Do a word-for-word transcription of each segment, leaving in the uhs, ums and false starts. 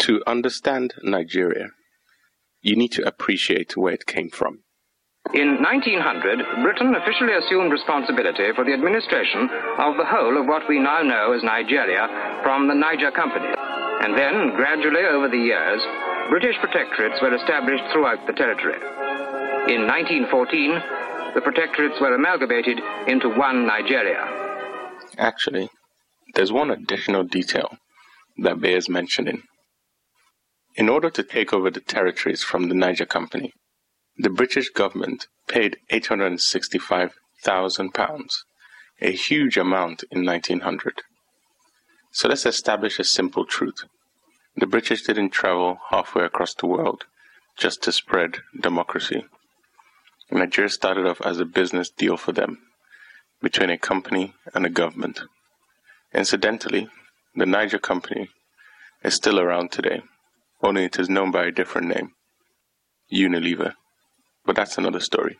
To understand Nigeria, you need to appreciate where it came from. In nineteen hundred, Britain officially assumed responsibility for the administration of the whole of what we now know as Nigeria from the Niger Company. And then, gradually over the years, British protectorates were established throughout the territory. In nineteen fourteen, the protectorates were amalgamated into one Nigeria. Actually, there's one additional detail that bears mentioning. In order to take over the territories from the Niger Company, the British government paid eight hundred sixty-five thousand pounds, a huge amount in nineteen hundred. So let's establish a simple truth. The British didn't travel halfway across the world just to spread democracy. Nigeria started off as a business deal for them, between a company and a government. Incidentally, the Niger Company is still around today, only it is known by a different name, Unilever. But that's another story.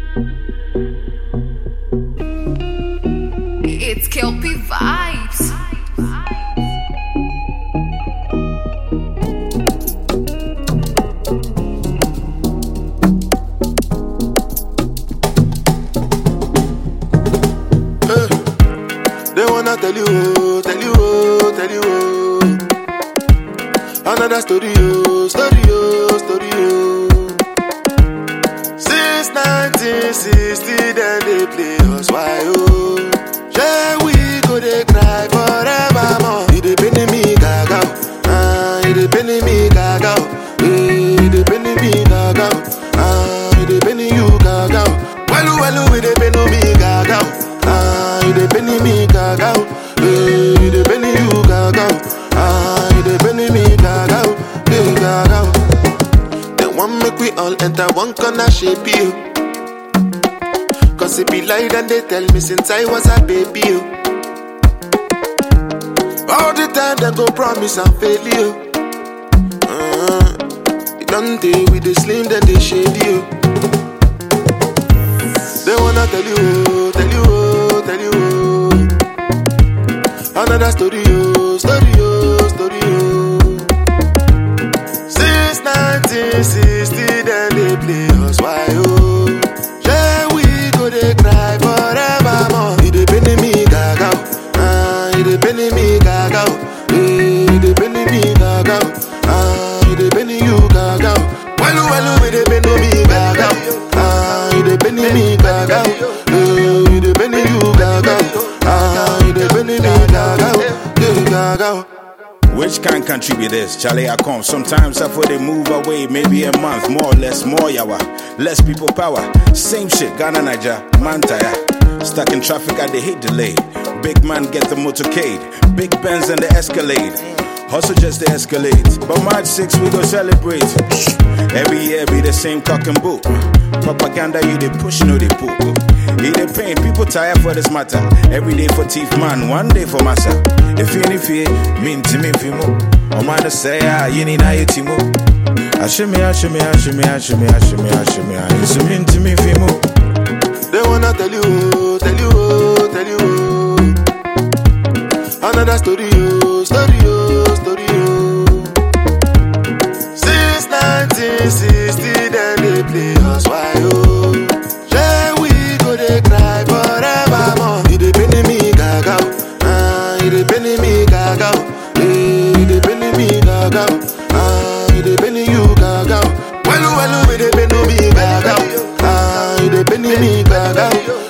It's Kelpie Vibes. Hey, they wanna tell you, oh, tell you, oh, tell you, oh. Another story, oh, story, oh, story, oh. nineteen sixty, then they play us why oh. Yeah, we go they cry forevermore. It dey pain me gaga, ah, it dey pain me gaga, eh, it dey pain me gaga, ah, it dey pain you gaga. Walu walu, it dey pain me gaga, ah, it dey pain me gaga, eh, it dey pain you gaga, ah, it dey pain me gaga, eh, gaga. They want make we all enter one corner shape you. Cause it be lie and they tell me since I was a baby. Oh. All the time they go promise and fail you. Uh, it don't day with the slim then they shade you. They wanna tell you, tell you, tell you. Another story, oh, story, oh, story, oh. Since nineteen sixty then they play us why oh. They cry forevermore. It dey pain me gaga, ah, it dey pain me gaga, eh, it dey pain me gaga, ah, it dey pain you gaga. Walu walu, it dey pain me gaga, ah, it dey pain me gaga, eh, it dey pain you gaga, ah, it dey pain me gaga, eh, gaga. Which kind of country be this? Charlie, I come. Sometimes I feel they move away, maybe a month, more or less, more yawa. Less people power. Same shit, Ghana, Niger, man tire. Stuck in traffic, I they hate delay. Big man get the motorcade. Big Benz and the Escalade. Hustle just the escalate. But March sixth, we go celebrate. Every year be the same cock and boot. Propaganda, you they push, no they poop. He they pain, people tired for this matter. Every day for teeth man, one day for massa. If you need fear, mean to me fimo. O man to say ah, you need na yetimo. Ashimi, ashimi, ashimi, ashimi, ashimi, ashimi. It's mean to me fimo. They wanna tell you, tell you, tell you. Another story, oh, story, oh, story, oh. Since nineteen sixty, then they play us why oh. Yeah, we go they cry forevermore. It dey pain me gaga, ah, it dey pain me gaga, eh, it dey pain me gaga, ah, it dey pain you gaga. Walu walu, it dey pain me gaga, ah, it dey pain me gaga.